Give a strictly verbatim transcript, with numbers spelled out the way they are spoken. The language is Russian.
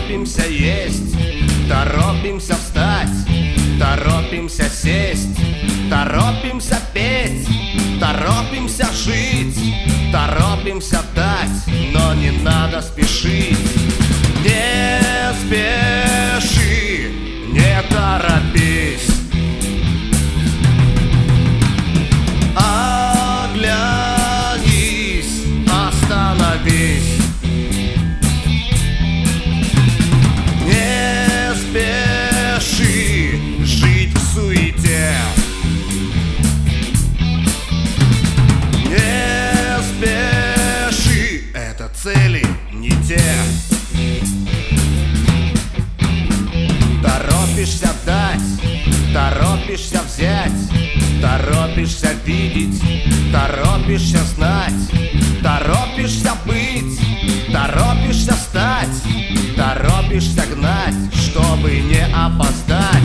Торопимся есть, торопимся встать, торопимся сесть, торопимся петь, торопимся жить, торопимся дать, но не надо спешить. Не спеши, не торопись, оглянись, остановись. Не спеши жить в суете, не спеши, это цели не те. Торопишься дать, торопишься взять, торопишься видеть, торопишься знать, торопишься быть, торопишься стать, торопишься гнать, чтобы не опоздать.